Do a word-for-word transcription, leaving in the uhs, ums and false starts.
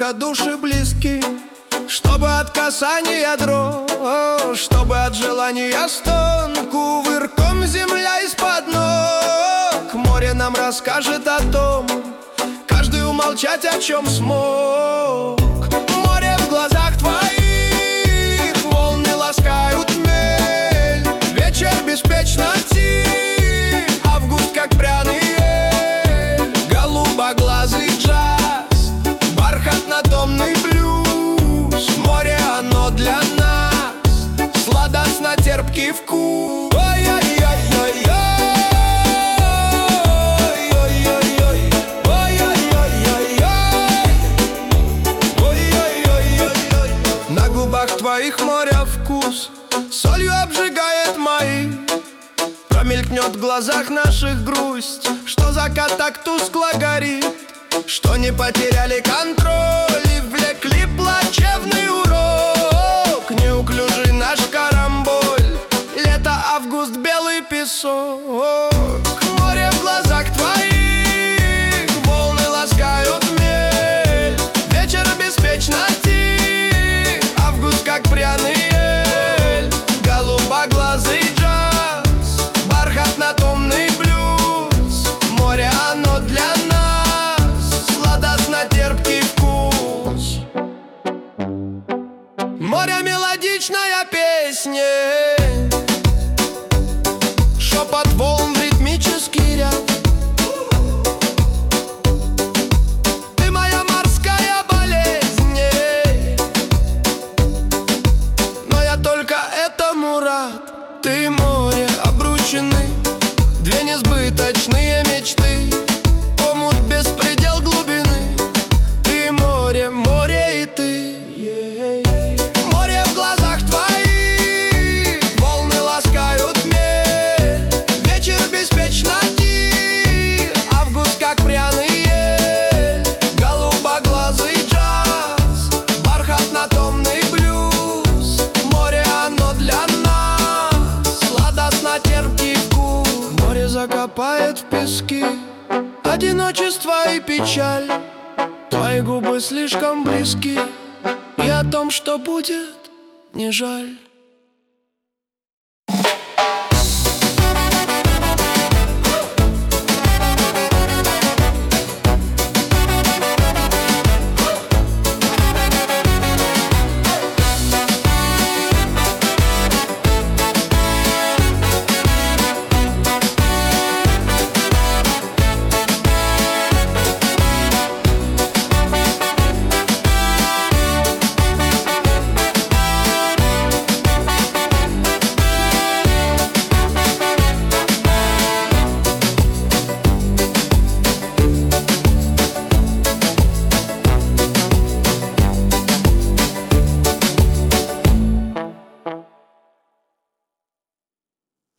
Только души близки, чтобы от касания дрожь, чтобы от желания стон, кувырком земля из-под ног. Море нам расскажет о том, каждый умолчать о чем смог. Море в глазах твоих, волны ласкают мель. Вечер беспечно тих, август как пряный эль. Голубоглазый джаз, бархатно-томный блюз. Море оно для нас, сладостно-терпкий вкус. На губах твоих моря вкус солью обжигает мои. Промелькнет в глазах наших грусть, что закат так тускло горит, что не потеряли контроль и влекли плачевный урок. Неуклюжий наш карамболь, лето, август, белый песок. Море в глазах твоих, волны ласкают мель. Вечер беспечно тих, август как пряный эль. Голубоглазый джаз, бархатно-томный блюз. Море оно для нас, сладостно-терпкий вкус. Море мелодичная песня, шепот волн в ритмический ряд. Ты моя морская болезнь, но я только этому рад. Ты море обручены, две несбыточные мечты. Омут беспредел глубины, ты море, море и ты. Море в глазах твоих, волны ласкают мель. Вечер беспечно тих, август как пряный эль. Голубоглазый джаз, бархатно-томный блюз. Море оно для нас, сладостно-терпкий вкус. Море закопает в пески одиночество и печаль. Твои губы слишком близки, и о том, что будет, не жаль.